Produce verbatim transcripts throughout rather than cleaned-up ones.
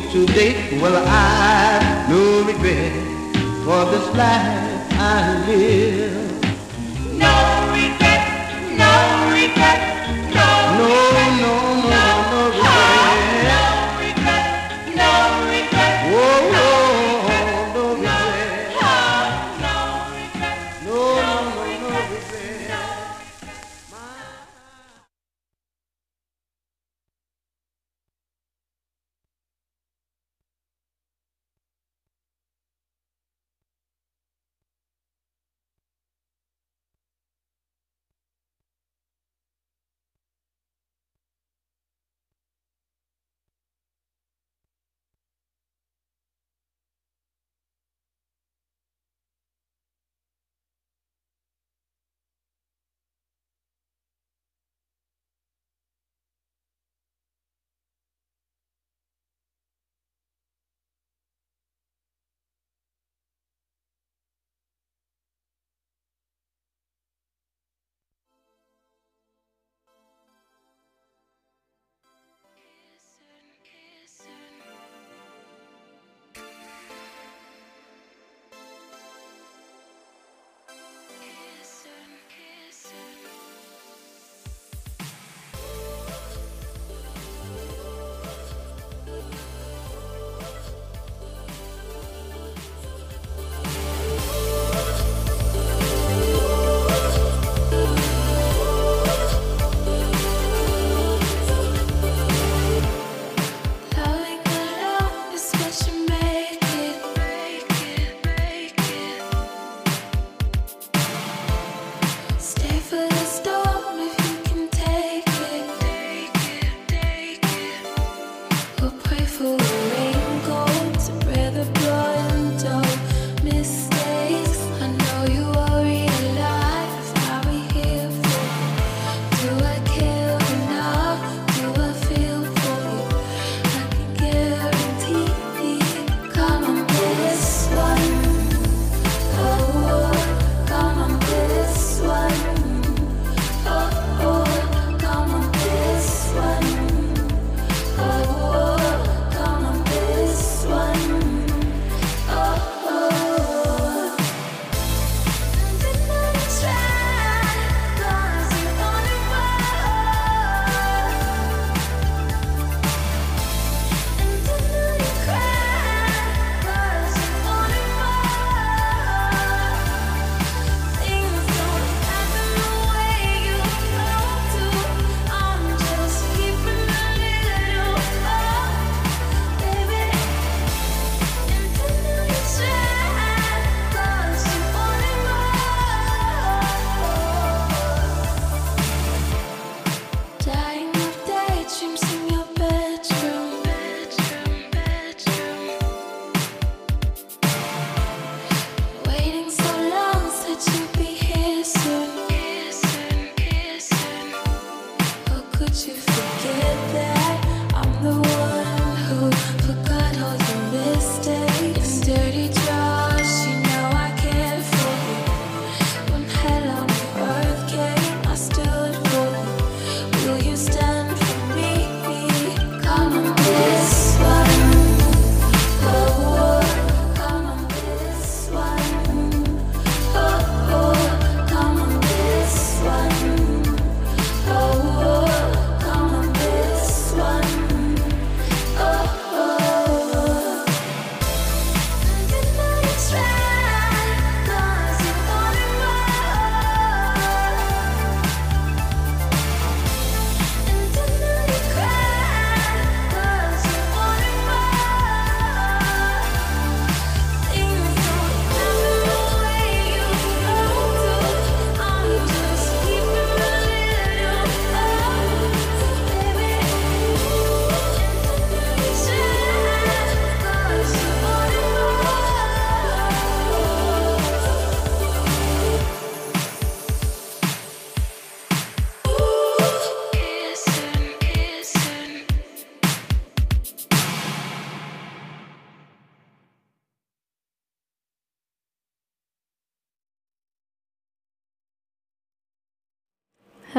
today. Well, I no regret for this life I live. No regret, no regret, no No, regret, no, no, no no regret. regret, no regret, Whoa, no whoa, no regret, regret. no regret, No, no no, no, no regret, regret. no.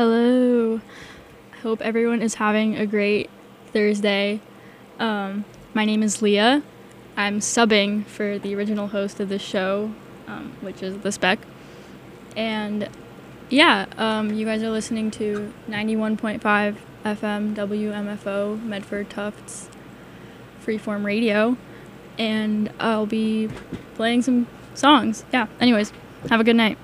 Hello. I hope everyone is having a great Thursday. Um, My name is Leah. I'm subbing for the original host of the show, um, which is The Spec. And yeah, um, you guys are listening to ninety-one point five F M W M F O, Medford Tufts Freeform Radio. And I'll be playing some songs. Yeah, anyways, have a good night.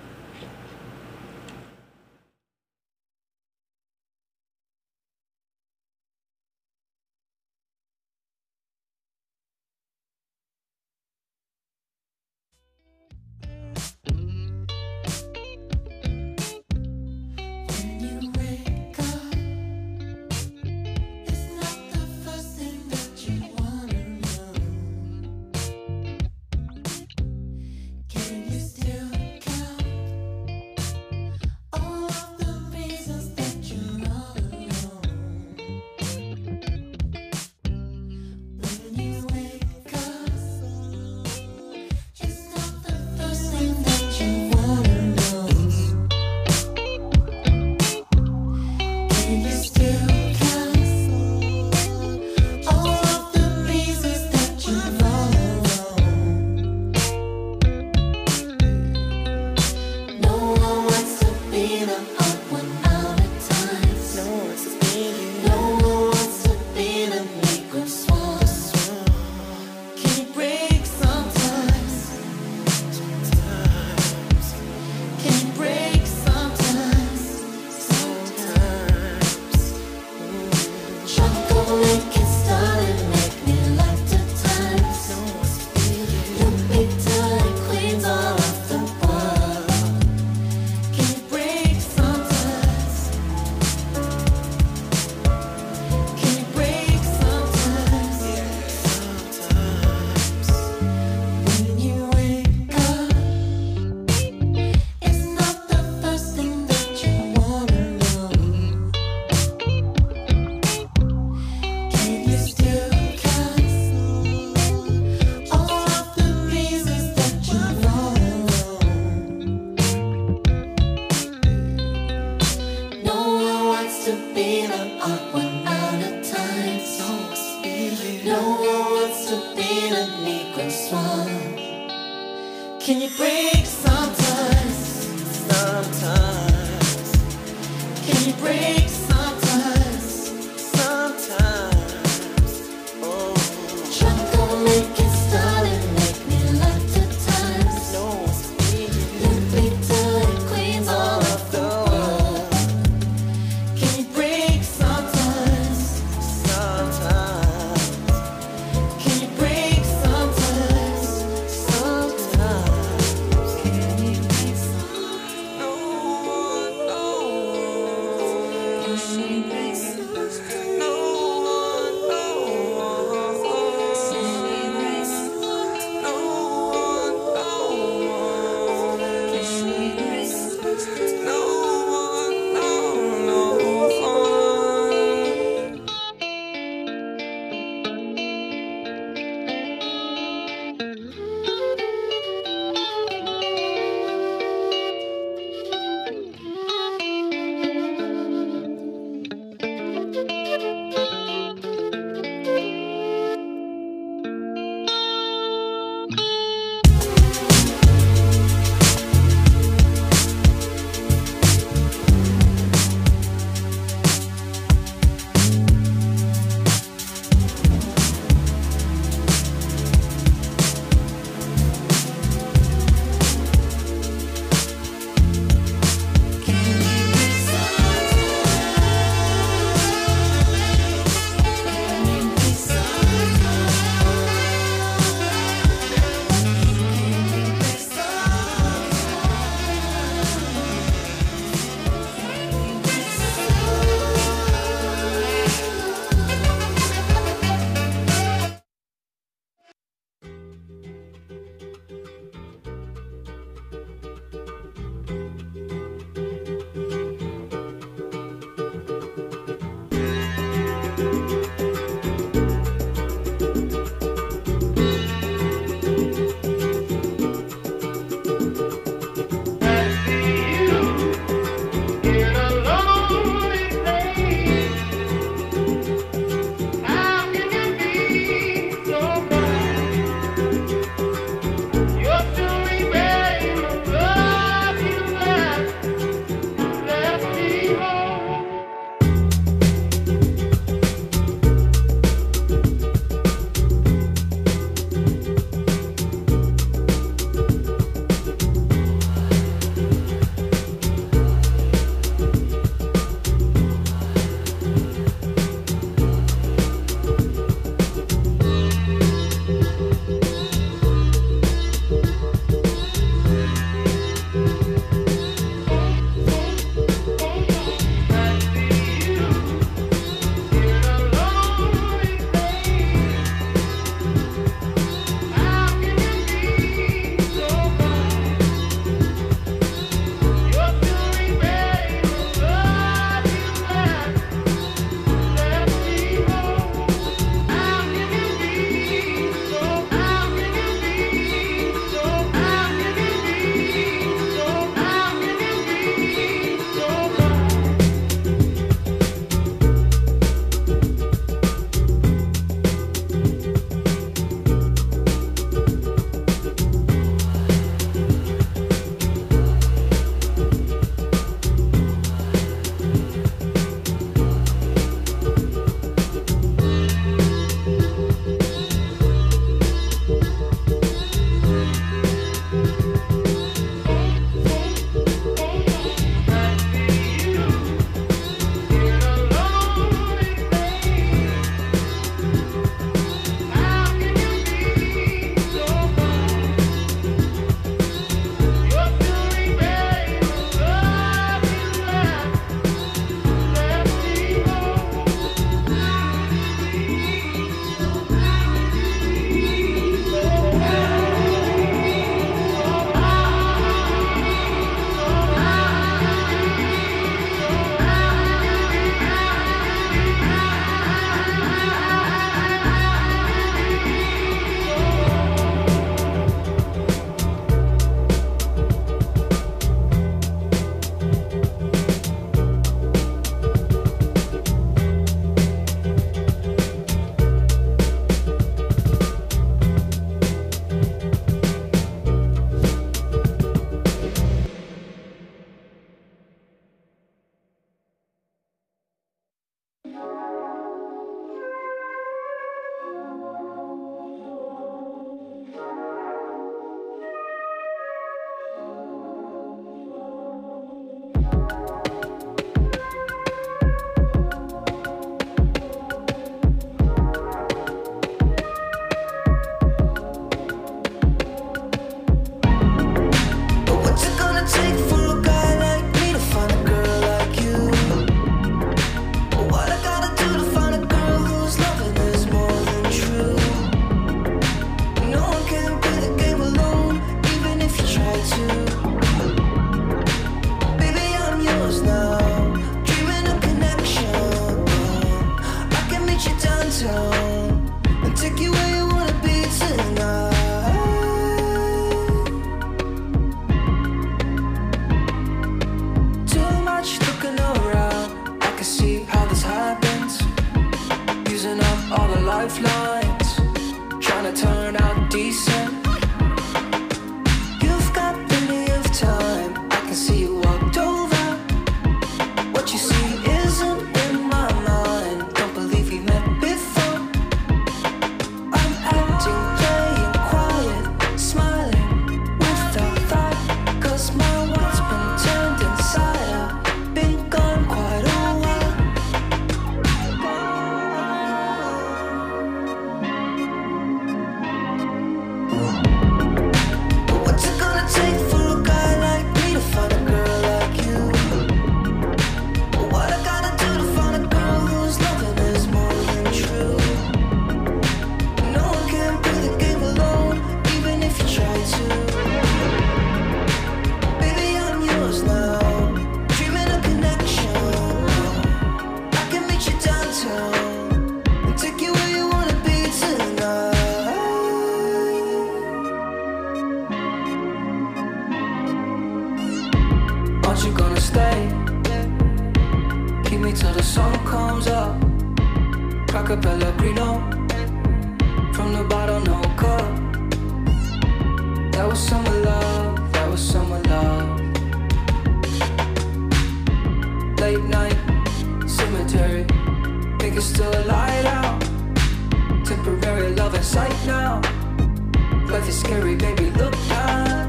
still a light out. Temporary love in sight now. Life is scary, baby, look now.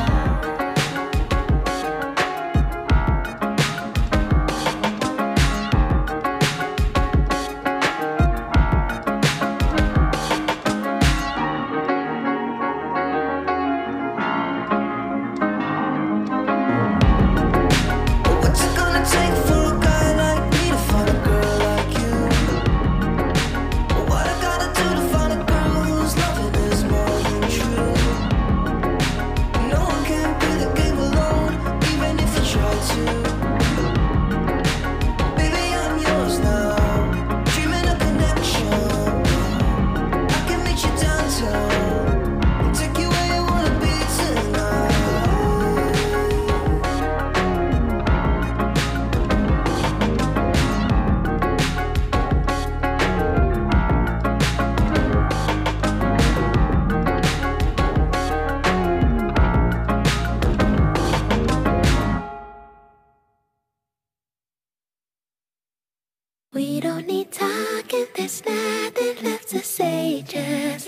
We don't need talking, there's nothing left to say, just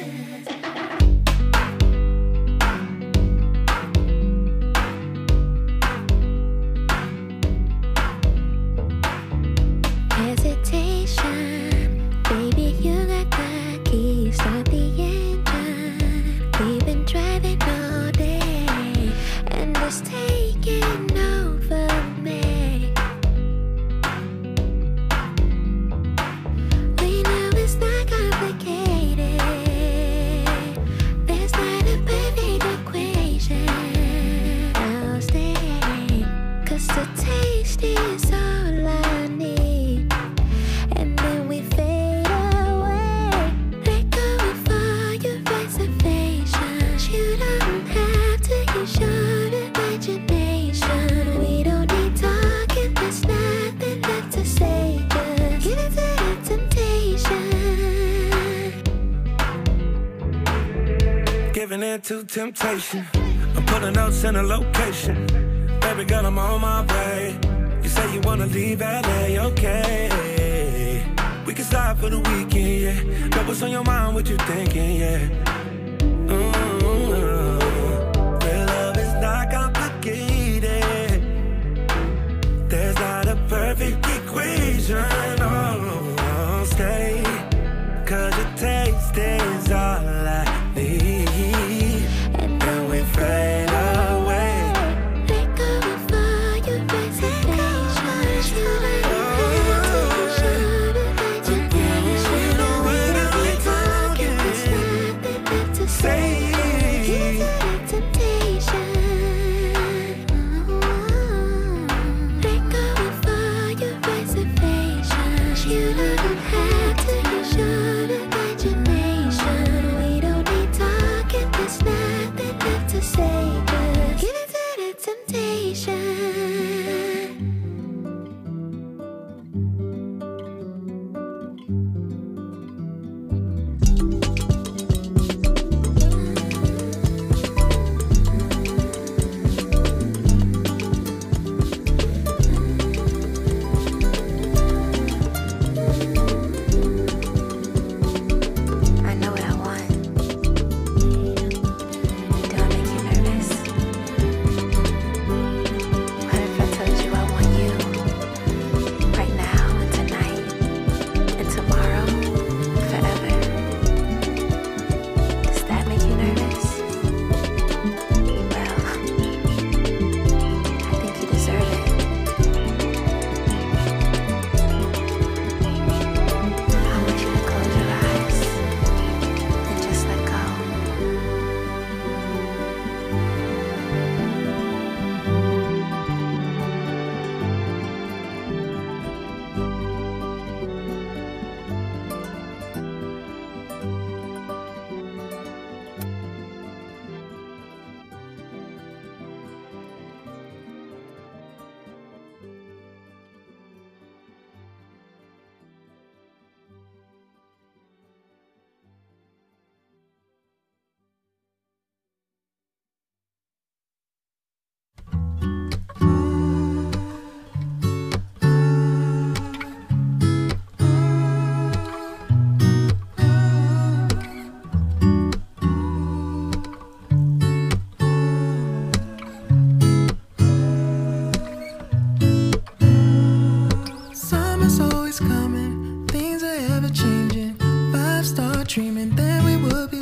hesitation. Baby, you got the key, start the engine. We've been driving all day, and it's taking over me. We know it's not complicated. There's not a perfect equation. I'll stay, 'cause the taste is all I need. And then we fade away. Let go of all your reservations. You don't have to use your imagination. We don't need talking, there's nothing left to say. Just give it to the temptation. Giving in to temptation. I'm putting notes in a location. Baby girl, I'm on my way. You say you wanna leave L A, okay. We can slide for the weekend, yeah. Girl, what's on your mind, what you thinking, yeah. Mm-hmm. Real love is not complicated. There's not a perfect equation. Oh, stay, 'cause your taste is all I need. And then we fade away. Let go of all your reservations. You don't have to use your imagination. We don't need talking, there's nothing left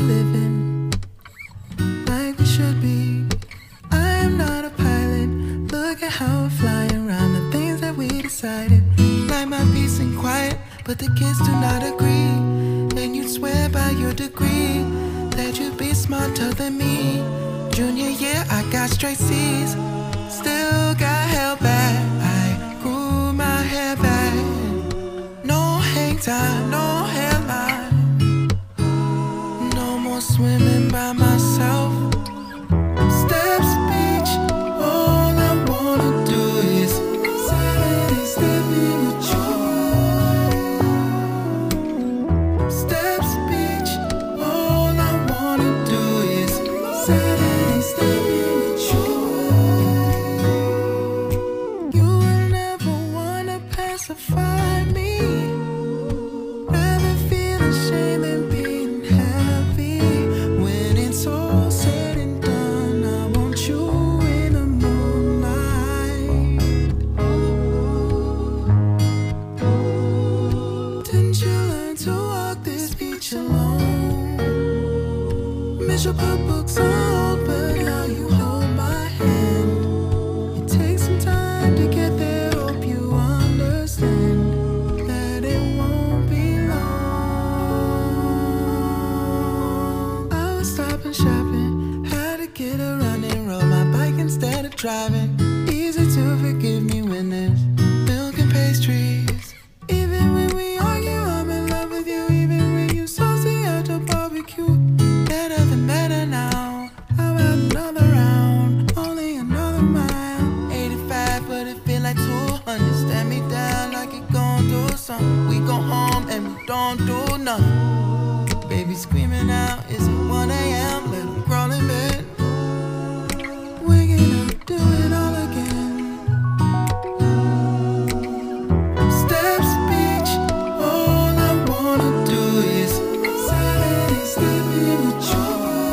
living like we should be. I am not a pilot. Look at how I fly around the things that we decided. Like my peace and quiet, but the kids do not agree. And you'd swear by your degree that you'd be smarter than me. Junior year, I got straight C's. Still got held back. I grew my hair back. No hang time, no hairline. No more swimming by myself. Steps beach, all I wanna do is Saturday stepping with you. Steps beach, all I wanna do is Saturday stepping with you. You will never wanna pacify me. Rather feel ashamed than being happy. When it's all said and done, I want you in the moonlight. Didn't you learn to walk this beach alone? Miss your put books on hold, but now you hold my hand. It takes some time to get there, hope you understand that it won't be long. I was stopping shopping, had to get around and rode my bike instead of driving. Easy to forgive me when there's milk and pastries. Even when we argue, I'm in love with you. Even when you saucy at the barbecue, better than better now. How about another round? Only another mile. eighty-five, but it feel like two hundred. Stand me down like you gon' do something. We go home and we don't do nothing. Baby screaming out, is it one a.m.? Let him crawl in bed. We're gonna do it all again. Steps beach, all I wanna do is Saturday stepping with you.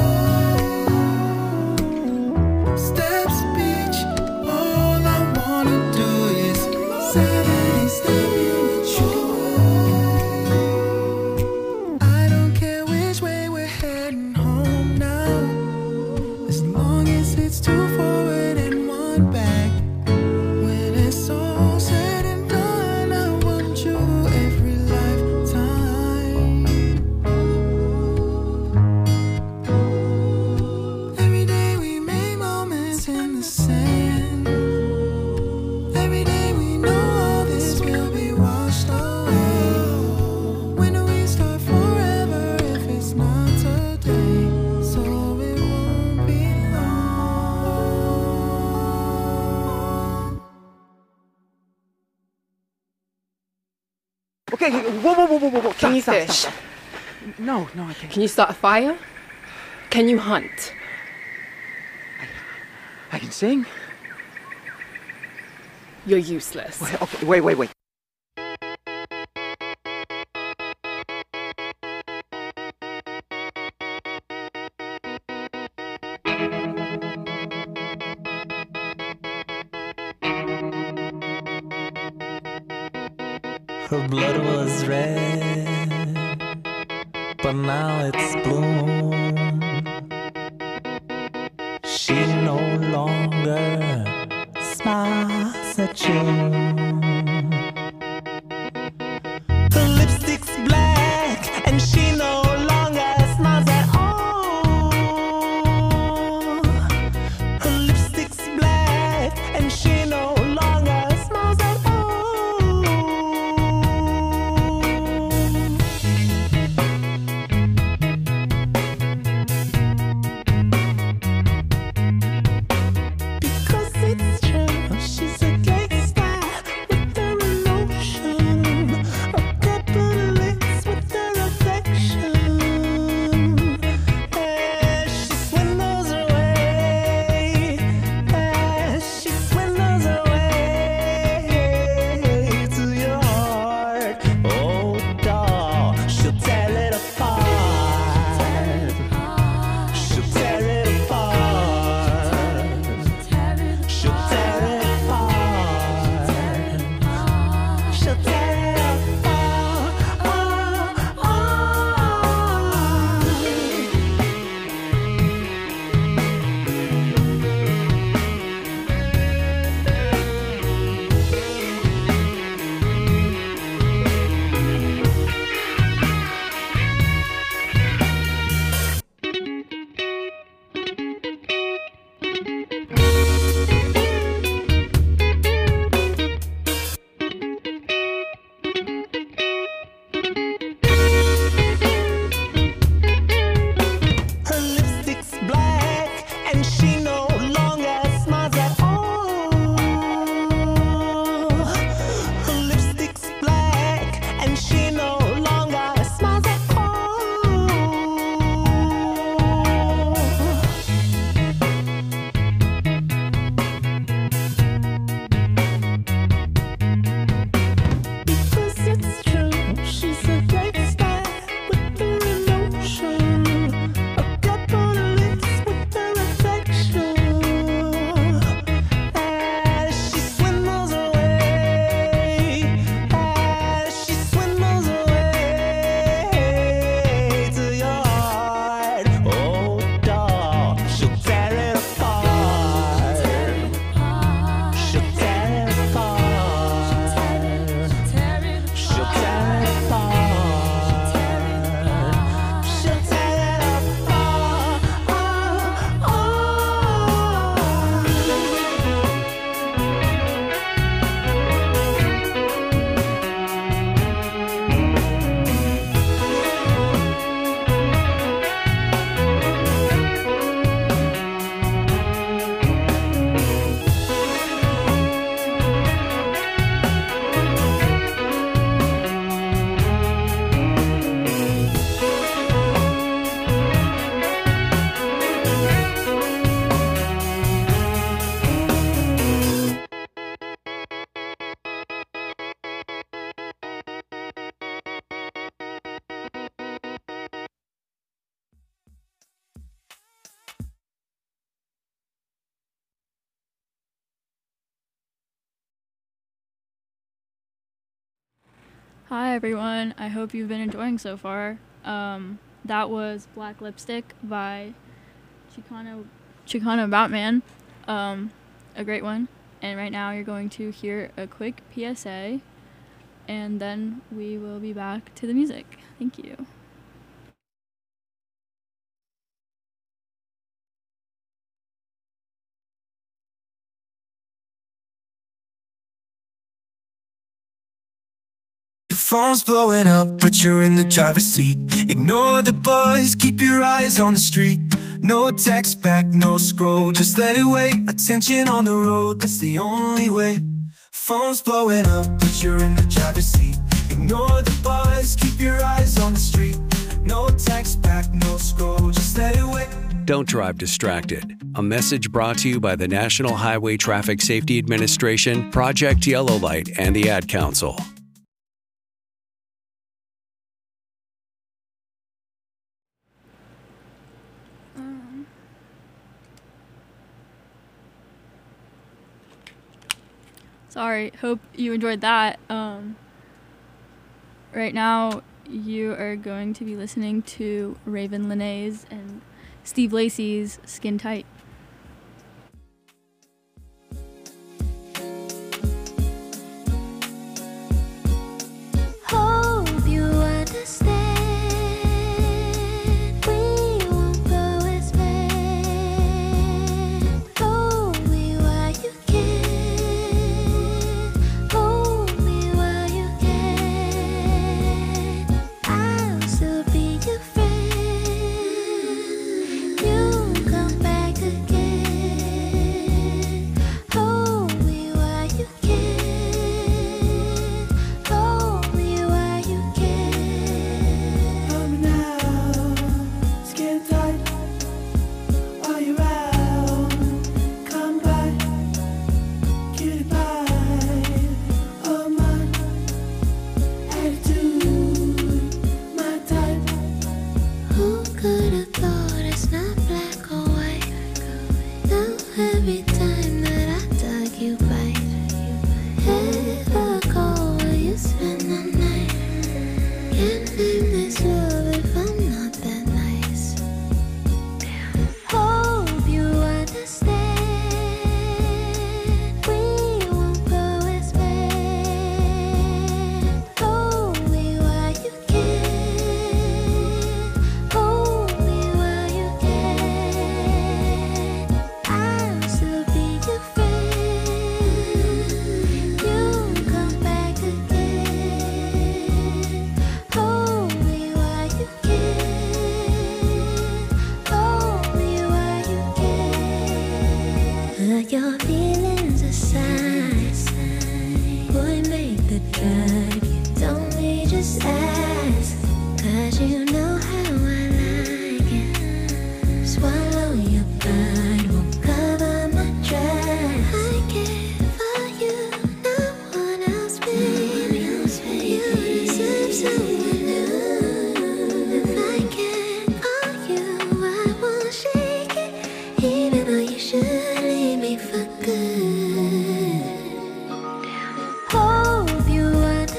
Steps beach, all I wanna do is Saturday stepping with you. I don't care which way we're heading home now, as long as it's two forward and one back. When it's all said and done, I want you every lifetime. Every day we make moments in the sand. Every day we know all this will be washed away. When do we start forever if it's not today? So it won't be long. Okay, whoa, whoa, whoa, whoa, whoa, whoa. Can you Stop, stop, fish? stop, stop. No, no, I can't. Can you start a fire? Can you hunt? I can sing. You're useless. Wait, okay, wait, wait, wait. Her blood was red, but now it's blue. She no longer smiles at you. Her lipstick's black, and she no longer smiles at all. Her lipstick's black, and she no longer smiles at all. Because it's true, she's a gangster. Hi everyone, I hope you've been enjoying so far. Um, that was Black Lipstick by Chicano, Chicano Batman, um, a great one. And right now you're going to hear a quick P S A, and then we will be back to the music. Thank you. Phone's blowing up, but you're in the driver's seat. Ignore the buzz, keep your eyes on the street. No text back, no scroll, just let it wait. Attention on the road, that's the only way. Phone's blowing up, but you're in the driver's seat. Ignore the buzz, keep your eyes on the street. No text back, no scroll, just let it wait. Don't drive distracted. A message brought to you by the National Highway Traffic Safety Administration, Project Yellow Light, and the Ad Council. Sorry, hope you enjoyed that. Um, right now, you are going to be listening to Raven Linnaeus and Steve Lacy's Skin Tight. Hope you understand. We won't go as planned. Hold me while you can. Hold me while you can. I'll still be your friend. You'll come back again. Hold me while you can. Hold me while you can. Hold me now, skin tight. Are you out? Come back, cutie pie. Oh my attitude, my type. Who could have thought it's not black or white? Now every time that I dug you bite. Ever go where you spend the night? Can't name this love if I'm not that nice. Hope you understand. We won't go as planned. Hold me while you can. Hold me while you can. I'll still be your friend. You'll come back again. Hold me while you can. Hold me while you can. Put your feelings aside. Boy, make the drive. You don't need just ask. Cause you know how I like it. Swallow your pride, won't cover my tracks. I care for you, no one else, baby. You deserve someone new. If I can't call you, I won't shake it. Even though you should leave me for good. Hope you understand.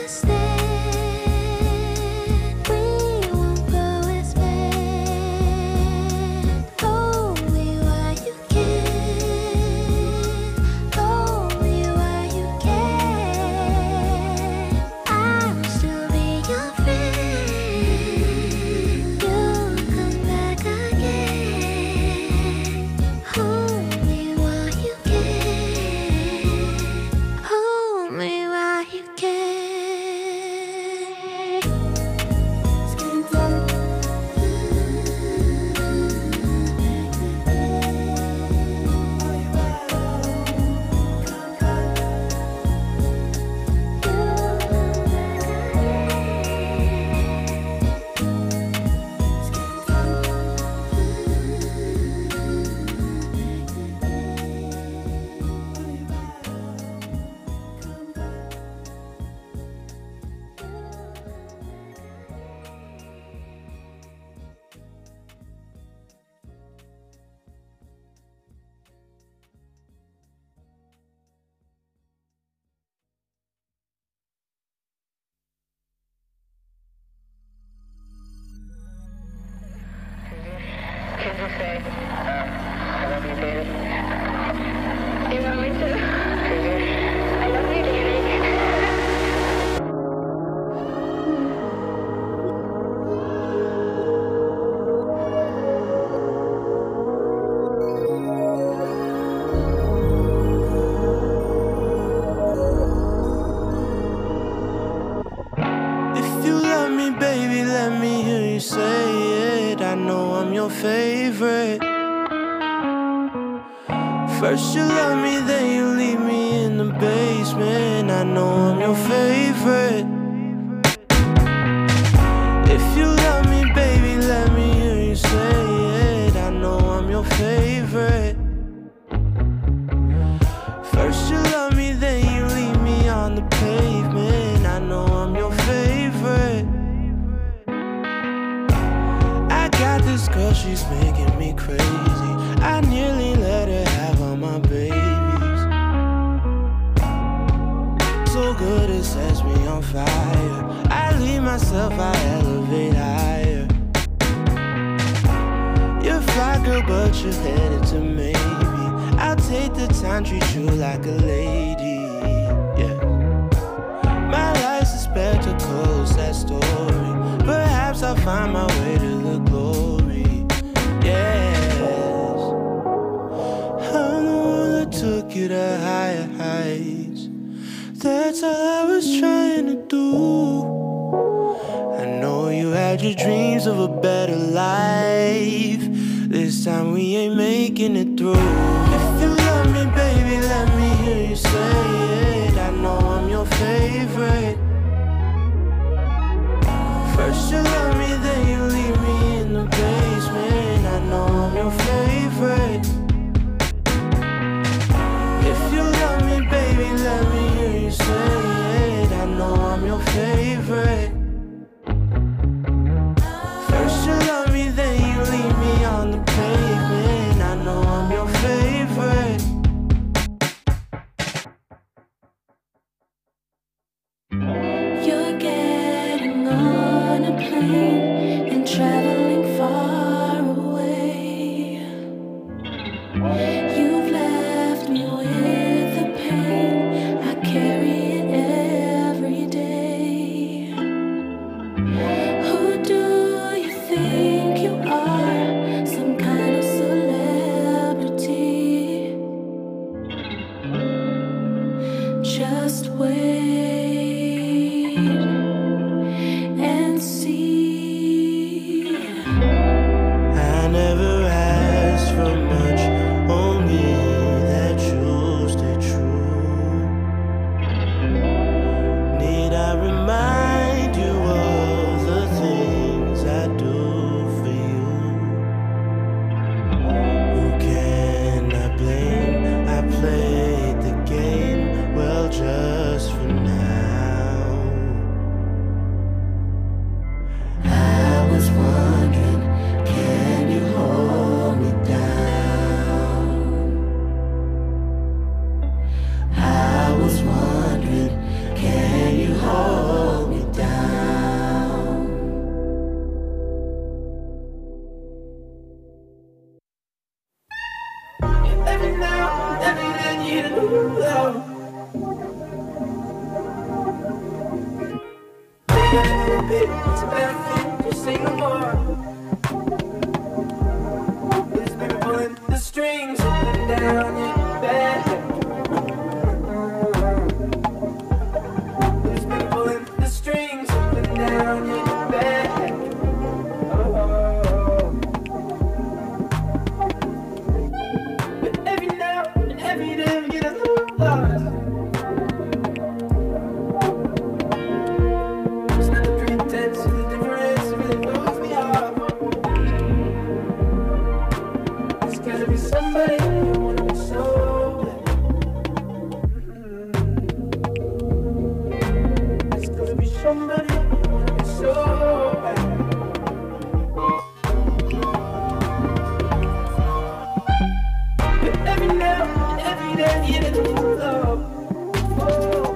First you love me, then you leave me in the basement. I know I'm your favorite. If you love me, baby, let me hear you say it. I know I'm your favorite. First you love me, then you leave me on the pavement. I know I'm your favorite. I got this girl, she's making me crazy. I nearly let her have all my babies. So good it sets me on fire. I leave myself, I elevate higher. You're fly girl, but you're headed to maybe. I'll take the time, treat you like a lady. Yeah. My life's a spectacle, it's that story. Perhaps I'll find my way to the glory. Yeah. Took you to higher heights. That's all I was trying to do. I know you had your dreams of a better life. This time we ain't making it through. If you love me, baby, let me hear you say it. I know I'm your favorite. First you love me, then you leave me in the basement. I know I'm your favorite. Baby, let me hear you say it. I know I'm your favorite. First you love me, then you leave me on the pavement. I know I'm your favorite. You're getting on a plane and traveling far away. You've left me with the pain. I carry it every day. Who do you think you are? Some kind of celebrity? Just wait and see. I never asked for much, only that you'll stay true. Need I remind you of the things I do for you? Who can I blame? I played the game, well, just for now. I was wondering, can you hold me down? I was wondering, can you hold me down? Every now, every then you know love. It's a bad thing, just say no more. This baby pulling the strings up and down your back. This baby pulling the strings up and down your back. Oh. But every now and every day we get a little lost. It's not the pretense of the difference, it really throws me off. It's gotta be somebody who wanna be so bad. It's gotta be somebody who wanna be so bad. But every now and every day you get a little love. Oh.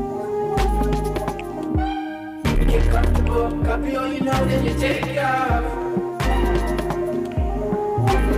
You get comfortable, copy all you know, then you take off.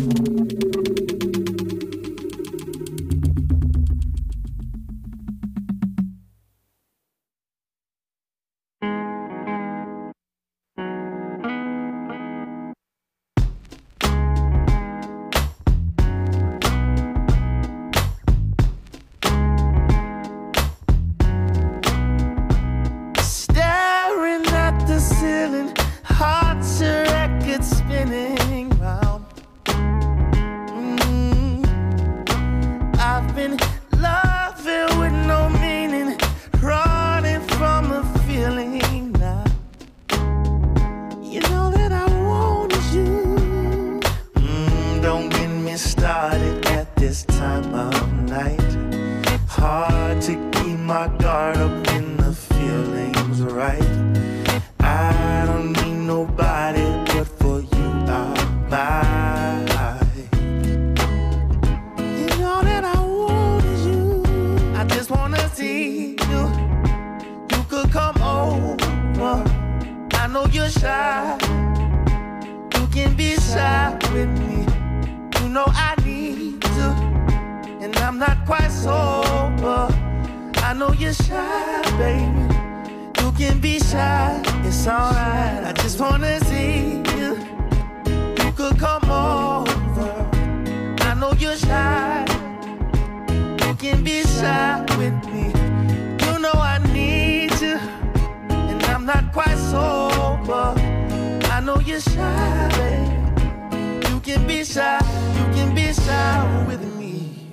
Staring at the ceiling, heart's a record spinning round. Mm. I've been loving with no meaning, running from a feeling now. You know that I wanted you. Mm, don't get me started at this time of night. Hard to keep my guard up when the feeling's right. I don't need nobody but for you are mine. You know that I wanted you. I just wanna see you. You could come over. I know you're shy. You can be shy with me. You know I need to. And I'm not quite sober. I know you're shy, baby. You can be shy, it's alright. I just wanna see you. You could come over. I know you're shy. You can be shy with me. You know I need you. And I'm not quite sober. I know you're shy, baby. You can be shy. You can be shy with me.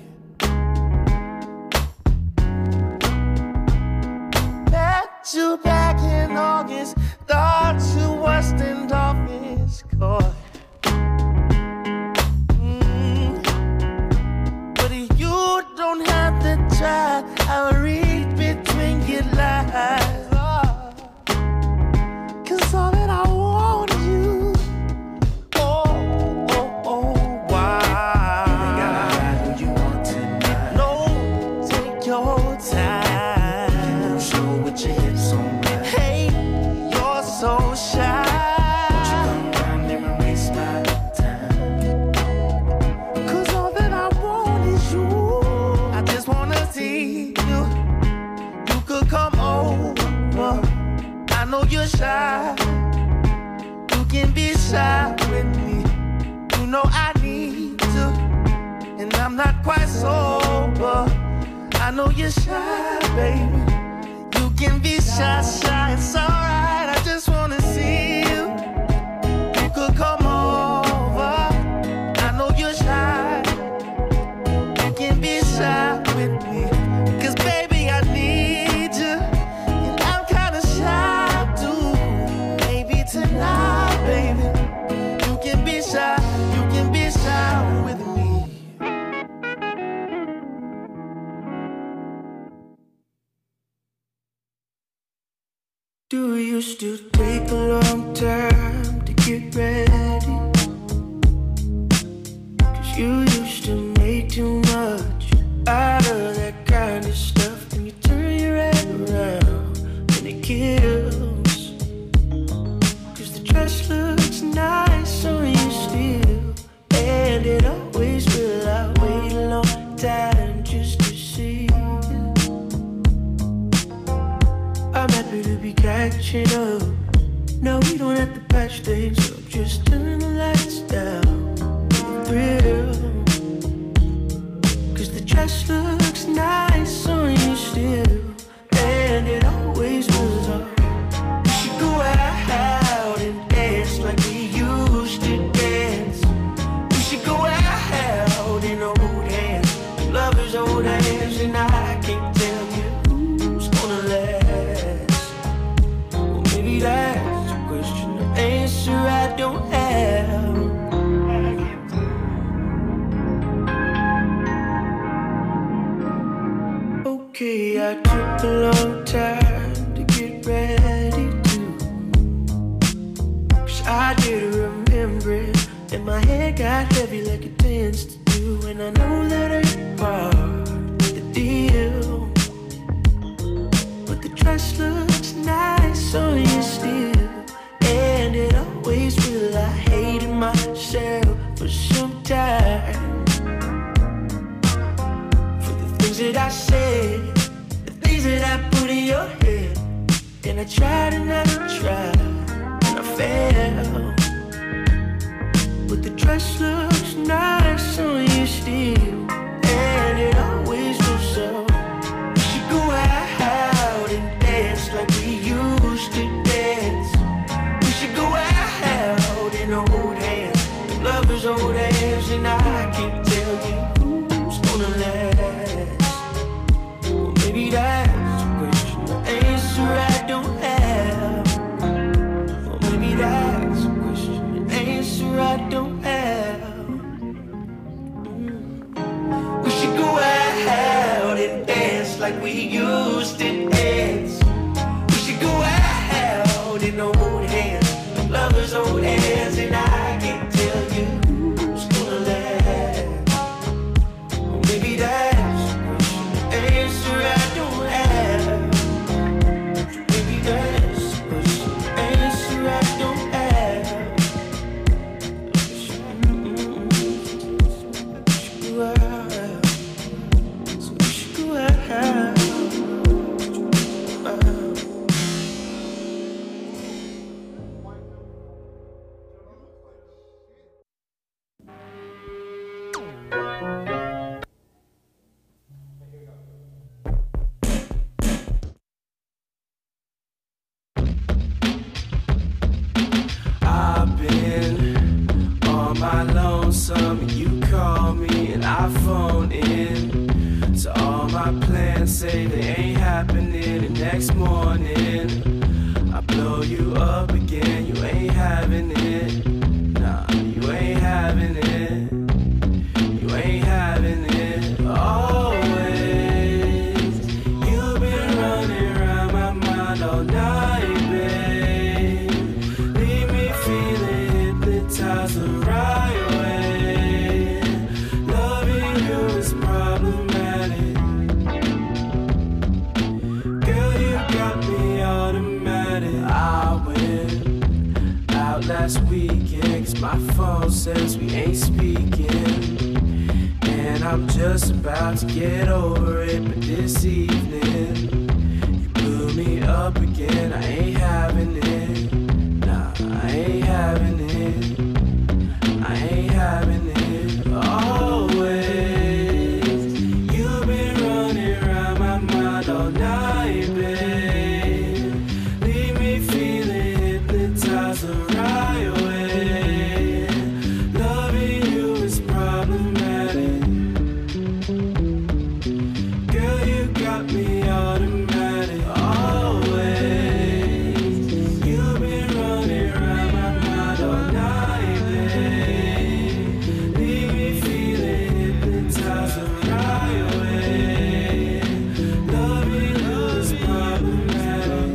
You back in August, thought you was standoffish, coy. Mm. But you don't have to try. I'll read between your lines. Oh. Cause all that I want is you. Oh, oh, oh, why? You ain't gotta hide what you want tonight. No, take your time. Your hips on me. Hey, you're so shy. Won't you come around there and waste my time? Cause all that I want is you. I just wanna see you. You could come over. I know you're shy. You can be shy with me. You know I need to. And I'm not quite sober. I know you're shy, baby. You can be shy, shy, it's alright. I just wanna see you. You could come over. I know you're shy. You can be shy with me. Cause baby, I need you. And I'm kinda shy too. Maybe tonight, baby. You can be shy. You can be shy with me. Do you still take a long time to get ready? Cause you used to make too much out of that kind of stuff. And you turn your head around and it kills. Cause the dress looks nice on you still. And it always will. I wait a long time just to see. I'm happy to be catching up. No, we don't have to patch things up. Just turn the lights down. Thrill. Cause the dress looks nice on you still. And it always was on. We should go out and dance like we used to dance. We should go out in old hands. Lovers old hands. And I can't tell you who's gonna last. That's a question, an answer I don't have. Okay, I took a long time to get ready to. Cause I didn't remember it. And my head got heavy like it tends to do. And I know that ain't part of the deal. But the dress looks nice on you still. And it always will. I hated myself for some time. back for the things that I said, the things that I put in your head. And I tried and I tried and I failed, but the dress looks nice on you still, and it always does so. We should go out and dance like we used to dance. We should go out and hold hands, lovers hold hands, and I can't tell you who's gonna last. Well, maybe that's a question, the answer I don't have. Well, maybe that's a question, the answer I don't have. Mm. We should go out and dance like we used to dance. We should go out and hold hands, lovers hold hands, and I can't tell you who's gonna last. Well, maybe that's a question, the answer I don't have. Maybe that's a question, the answer I don't have. Mm-mm. We should go out, so we should go out. I've been on my lonesome, and you call me and I phone in. So all my plans say they ain't happening. And next morning I blow you up again. You ain't having it. Nah, you ain't having it. You ain't having it. Always you've been running around my mind all night, babe. Leave me feeling hypnotized the right way. Loving you is problematic. Girl, you got me automatic. I went out last weekend 'cause my phone says we ain't speaking. And I'm just about to get over it, but this evening you blew me up again. I ain't having it. Nah, I ain't having it. I ain't having it. Always you've been running around my mind all night, babe. Leave me feeling hypnotized the right way. Loving you is problematic. Girl, you got me automatic. Always you've been running around my mind all night, babe. Leave me feeling hypnotized the right way. Loving you is problematic.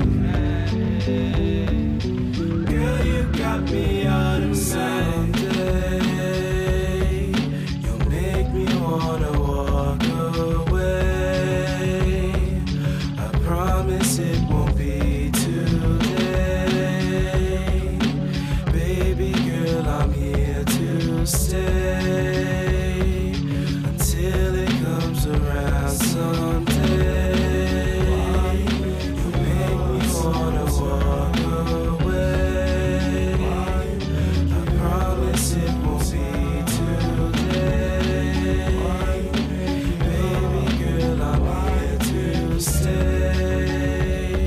Girl, you got me automatic. Someday you'll make me wanna walk away. I promise it won't be today. Baby girl, I'm here to stay until it comes around someday. You make me wanna walk away. I promise it won't be today. Baby girl, I'm here to stay.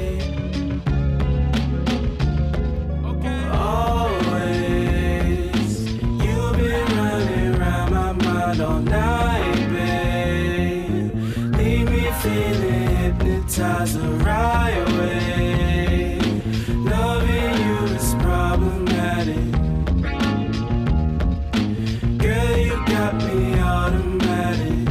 Always you've been running around my mind all night, babe. Leave me feeling hypnotized the right way. Loving you is problematic. Girl, you got me automatic.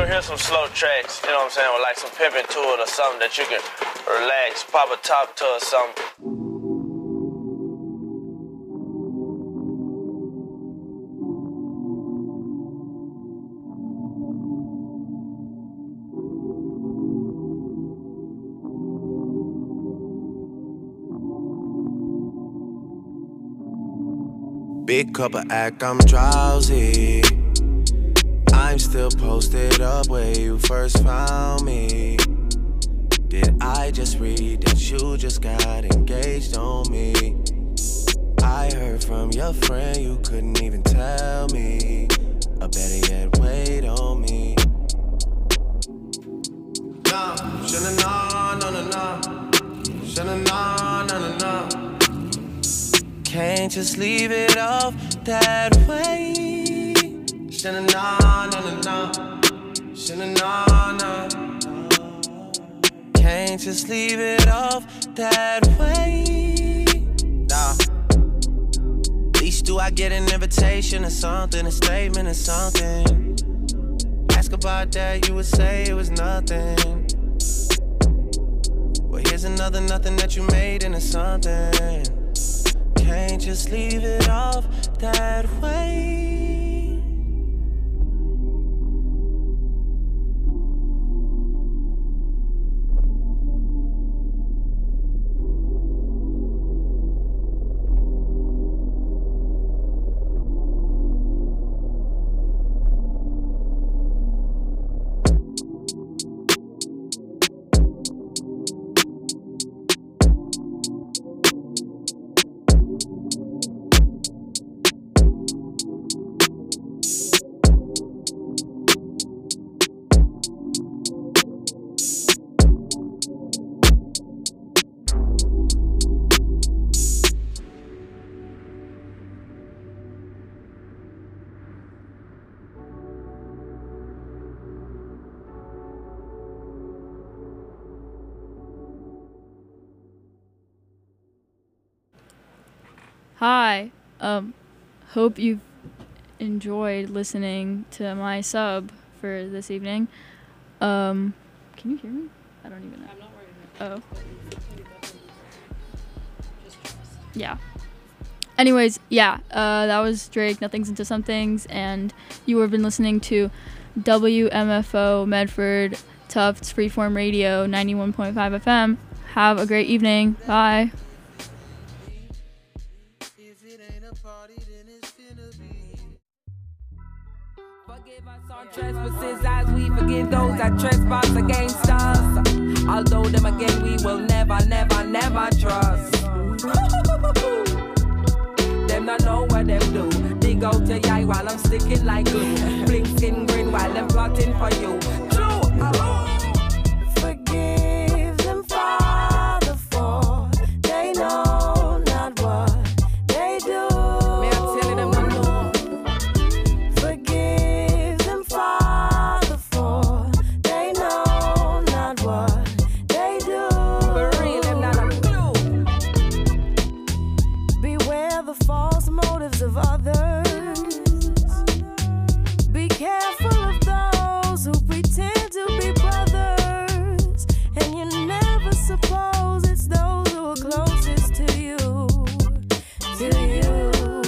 ever hear some slow tracks, you know what I'm saying, with like some pimping to it or something that you can relax, pop a top to or something. Big cup of act, I'm drowsy. I'm still posted up where you first found me. Did I just read that you just got engaged on me? I heard from your friend you couldn't even tell me. Or better yet, wait on me. No, should've known, no, no, no. Should've known, no, no, no. Can't just leave it off that way. Should've known, no, no, no. Should've known, no. Can't just leave it off that way. Nah. At least do I get an invitation or something, a statement or something. Ask about that, you would say it was nothing. Well, here's another nothing that you made into something. Can't just leave it off that way. Hi, um, hope you've enjoyed listening to my sub for this evening. Um, can you hear me? I don't even know. I'm not worried. Oh. Yeah. Anyways, yeah, uh, that was Drake, Nothing's Into Somethings, and you have been listening to W M F O Medford Tufts Freeform Radio ninety-one point five F M. Have a great evening. Bye. Trespasses as we forgive those that trespass against us. Although them again we will never, never, never trust. Them not know what them do. Dig out your eye while I'm sticking like glue. Blink skin grin while I'm plotting for you. True. Forgive them, Father, for they know not what they do. Me I'm telling them no more. Forgive them, Father, for they know not what they do. For real, them not a clue. Beware the false motives of others. Be careful of those who pretend to be brothers, and you never suppose it's those who are closest to you, to you.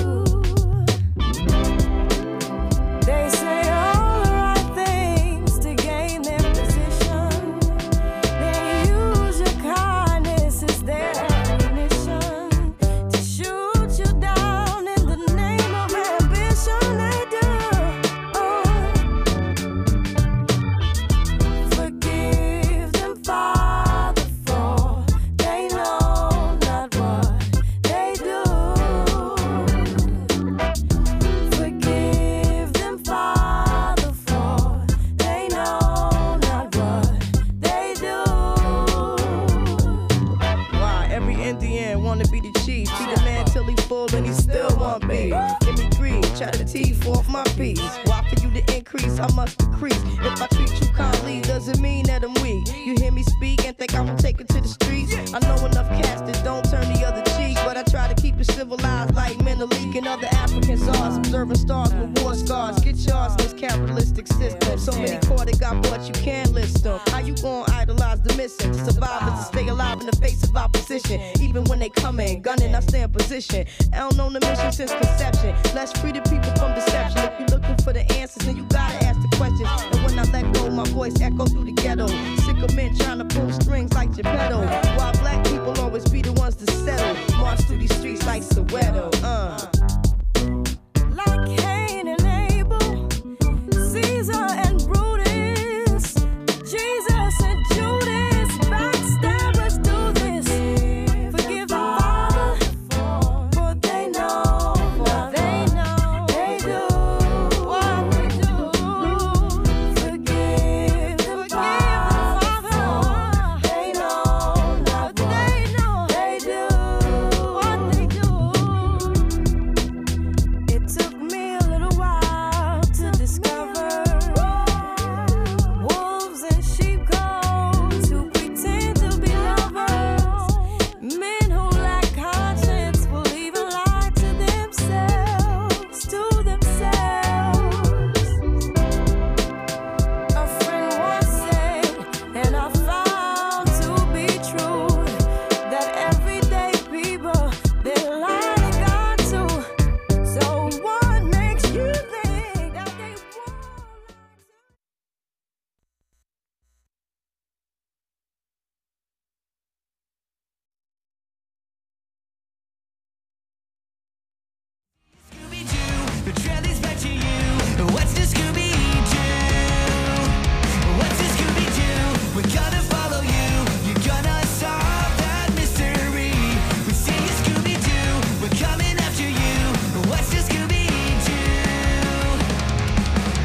They say all the right things to gain their position. They use your kindness as their ammunition to shoot you down in the name of ambition. They do. Oh. Forgive them, Father, for they know not what they do. Forgive them, Father, for they know not what they do. Why every Indian wanna be the chief? Be the man till he full and he still want me. Give me greed, try to teeth off my piece. Why for you to increase, I must decrease. If I treat you kindly, doesn't mean that I'm weak. You hear me speak and think I'm taken to the streets. I know enough cats that don't turn the other cheek, but I try to keep it civilized like Menelik and other Africans are. Observing stars with war scars. Get yours in this capitalistic system. So many caught it, got bought, you can't list them. How you gon' idolize the missing? To survive is to stay alive in the face of opposition. Even when they come in, gunning, I stay in position. I don't know the mission since conception. Let's free the people from deception. If you're looking for the answers, then you gotta ask the questions. And when I let go, my voice echo through the ghetto. Sick of men trying to pull strings like Geppetto.